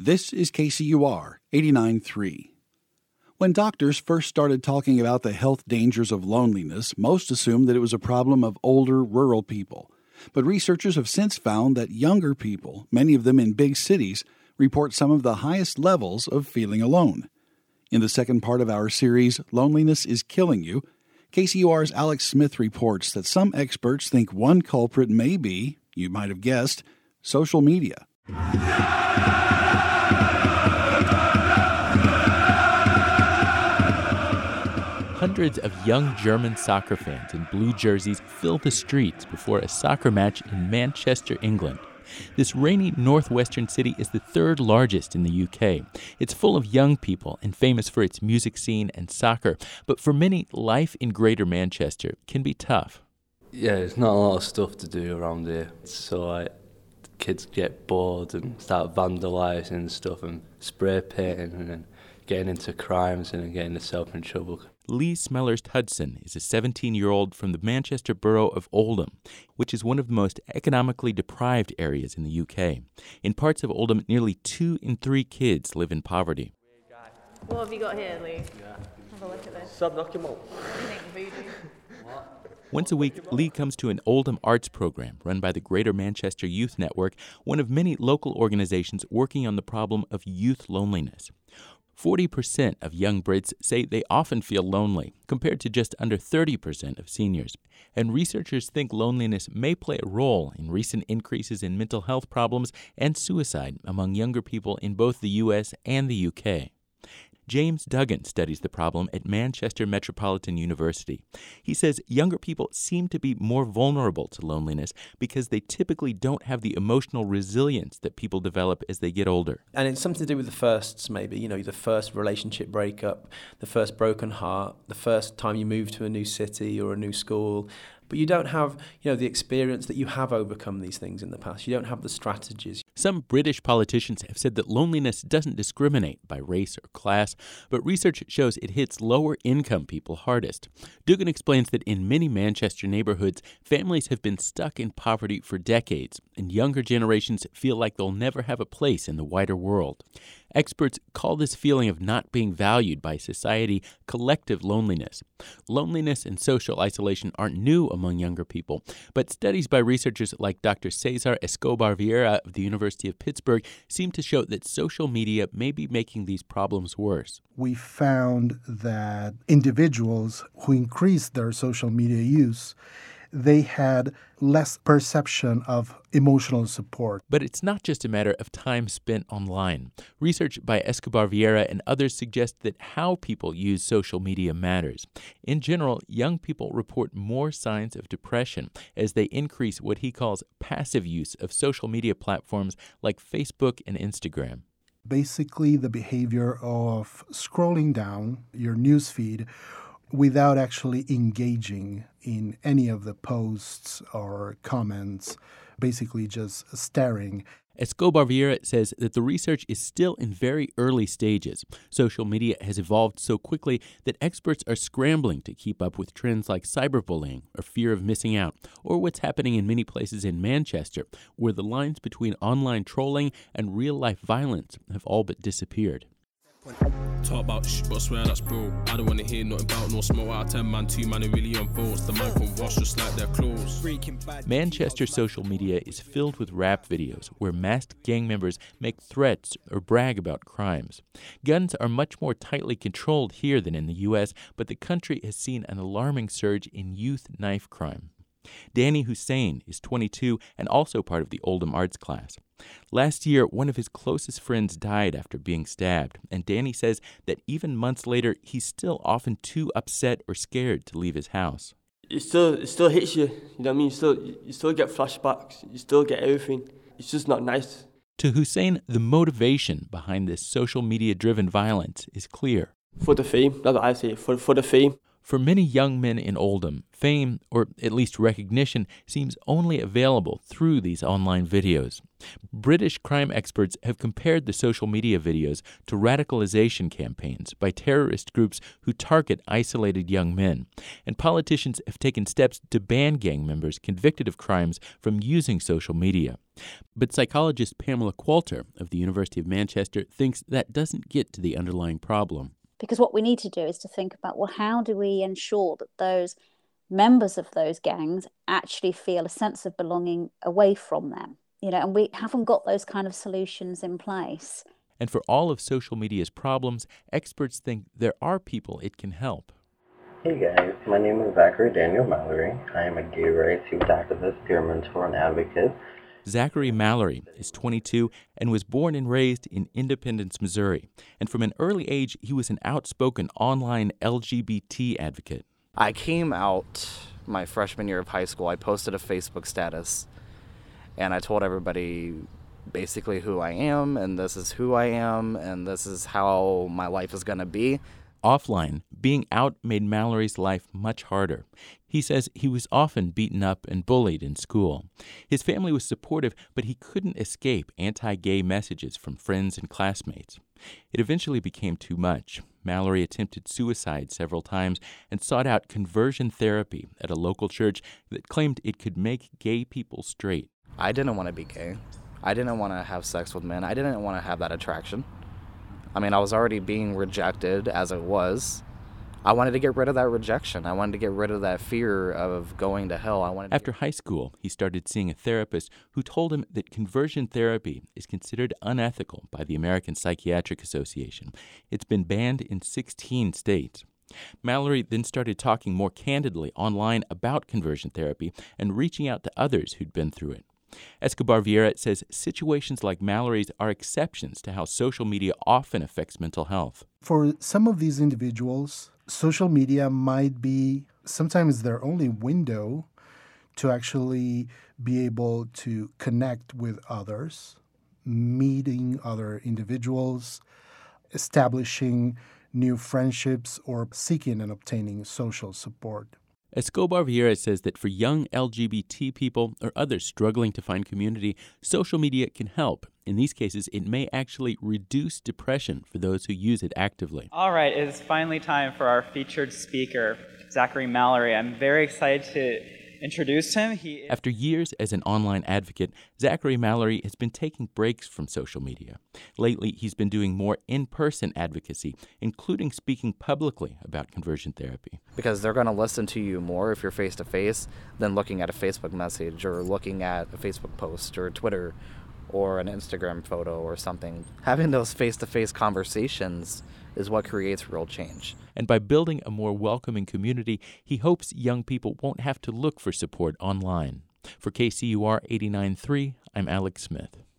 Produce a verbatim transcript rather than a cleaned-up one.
This is K C U R eighty-nine point three. When doctors first started talking about the health dangers of loneliness, most assumed that it was a problem of older, rural people. But researchers have since found that younger people, many of them in big cities, report some of the highest levels of feeling alone. In the second part of our series, Loneliness is Killing You, K C U R's Alex Smith reports that some experts think one culprit may be, you might have guessed, social media. Hundreds of young German soccer fans in blue jerseys fill the streets before a soccer match in Manchester, England. This rainy northwestern city is the third largest in the U K. It's full of young people and famous for its music scene and soccer. But for many, life in Greater Manchester can be tough. Yeah, there's not a lot of stuff to do around here. So like, kids get bored and start vandalising stuff and spray painting and then getting into crimes and getting themselves in trouble. Lee Smellers-Hudson is a seventeen-year-old from the Manchester borough of Oldham, which is one of the most economically deprived areas in the U K. In parts of Oldham, nearly two in three kids live in poverty. What have you got here, Lee? Yeah. Have a look at this. Sub knock him out. What do you think, voodoo? Once a week, Lee comes to an Oldham arts program run by the Greater Manchester Youth Network, one of many local organizations working on the problem of youth loneliness. forty percent of young Brits say they often feel lonely, compared to just under thirty percent of seniors. And researchers think loneliness may play a role in recent increases in mental health problems and suicide among younger people in both the U S and the U K. James Duggan studies the problem at Manchester Metropolitan University. He says younger people seem to be more vulnerable to loneliness because they typically don't have the emotional resilience that people develop as they get older. And it's something to do with the firsts, maybe, you know, the first relationship breakup, the first broken heart, the first time you move to a new city or a new school. But you don't have, you know, the experience that you have overcome these things in the past. You don't have the strategies. Some British politicians have said that loneliness doesn't discriminate by race or class, but research shows it hits lower-income people hardest. Duggan explains that in many Manchester neighborhoods, families have been stuck in poverty for decades, and younger generations feel like they'll never have a place in the wider world. Experts call this feeling of not being valued by society collective loneliness. Loneliness and social isolation aren't new among younger people, but studies by researchers like Doctor Cesar Escobar Vieira of the University of Pittsburgh seem to show that social media may be making these problems worse. We found that individuals who increased their social media use, they had less perception of emotional support. But it's not just a matter of time spent online. Research by Escobar Vieira and others suggest that how people use social media matters. In general, young people report more signs of depression as they increase what he calls passive use of social media platforms like Facebook and Instagram. Basically, the behavior of scrolling down your newsfeed without actually engaging in any of the posts or comments, basically just staring. Escobar Vieira says that the research is still in very early stages. Social media has evolved so quickly that experts are scrambling to keep up with trends like cyberbullying or fear of missing out, or what's happening in many places in Manchester, where the lines between online trolling and real-life violence have all but disappeared. Talk about shit, but swear that's bro. I don't wanna hear nothing about no smoke out of ten man, two man, it really on votes. The man can wash just like their clothes. Manchester social media is filled with rap videos where masked gang members make threats or brag about crimes. Guns are much more tightly controlled here than in the U S, but the country has seen an alarming surge in youth knife crime. Danny Hussein is twenty-two and also part of the Oldham Arts class. Last year, one of his closest friends died after being stabbed, and Danny says that even months later, he's still often too upset or scared to leave his house. It still, it still hits you, you know what I mean? You still, you still get flashbacks, you still get everything. It's just not nice. To Hussein, the motivation behind this social media-driven violence is clear. For the fame, that's what I say, for, for the fame. For many young men in Oldham, fame, or at least recognition, seems only available through these online videos. British crime experts have compared the social media videos to radicalization campaigns by terrorist groups who target isolated young men, and politicians have taken steps to ban gang members convicted of crimes from using social media. But psychologist Pamela Qualter of the University of Manchester thinks that doesn't get to the underlying problem. Because what we need to do is to think about, well, how do we ensure that those members of those gangs actually feel a sense of belonging away from them? You know, and we haven't got those kind of solutions in place. And for all of social media's problems, experts think there are people it can help. Hey guys, my name is Zachary Daniel Mallory. I am a gay rights youth activist, peer mentor, and advocate. Zachary Mallory is twenty-two and was born and raised in Independence, Missouri. And from an early age, he was an outspoken online L G B T advocate. I came out my freshman year of high school. I posted a Facebook status, and I told everybody basically who I am, and this is who I am, and this is how my life is going to be. Offline, being out made Mallory's life much harder. He says he was often beaten up and bullied in school. His family was supportive, but he couldn't escape anti-gay messages from friends and classmates. It eventually became too much. Mallory attempted suicide several times and sought out conversion therapy at a local church that claimed it could make gay people straight. I didn't want to be gay. I didn't want to have sex with men. I didn't want to have that attraction. I mean, I was already being rejected as it was. I wanted to get rid of that rejection. I wanted to get rid of that fear of going to hell. I wanted. After high school, he started seeing a therapist who told him that conversion therapy is considered unethical by the American Psychiatric Association. It's been banned in sixteen states. Mallory then started talking more candidly online about conversion therapy and reaching out to others who'd been through it. Escobar Vieira says situations like Mallory's are exceptions to how social media often affects mental health. For some of these individuals, social media might be sometimes their only window to actually be able to connect with others, meeting other individuals, establishing new friendships, or seeking and obtaining social support. Escobar Vieira says that for young L G B T people or others struggling to find community, social media can help. In these cases, it may actually reduce depression for those who use it actively. All right, it is finally time for our featured speaker, Zachary Mallory. I'm very excited to introduce him. He is... After years as an online advocate, Zachary Mallory has been taking breaks from social media. Lately, he's been doing more in-person advocacy, including speaking publicly about conversion therapy. Because they're going to listen to you more if you're face-to-face than looking at a Facebook message or looking at a Facebook post or Twitter or an Instagram photo or something. Having those face-to-face conversations is what creates real change. And by building a more welcoming community, he hopes young people won't have to look for support online. For K C U R eighty-nine point three, I'm Alex Smith.